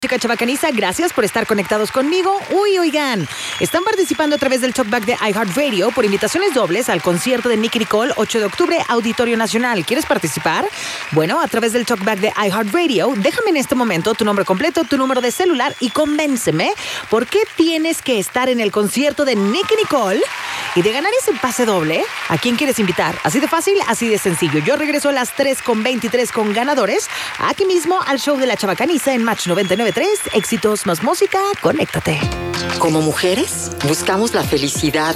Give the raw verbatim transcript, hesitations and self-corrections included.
Chica Chabacaniza, gracias por estar conectados conmigo. Uy, oigan, están participando a través del Talkback de iHeartRadio por invitaciones dobles al concierto de Nicki Nicole, ocho de octubre, Auditorio Nacional. ¿Quieres participar? Bueno, a través del Talkback de iHeartRadio, déjame en este momento tu nombre completo, tu número de celular y convénceme por qué tienes que estar en el concierto de Nicki Nicole y de ganar ese pase doble. ¿A quién quieres invitar? Así de fácil, así de sencillo. Yo regreso a las tres con veintitrés con ganadores, aquí mismo al show de la Chabacaniza en Match noventa y nueve punto tres. Éxitos más música, conéctate. Como mujeres, buscamos la felicidad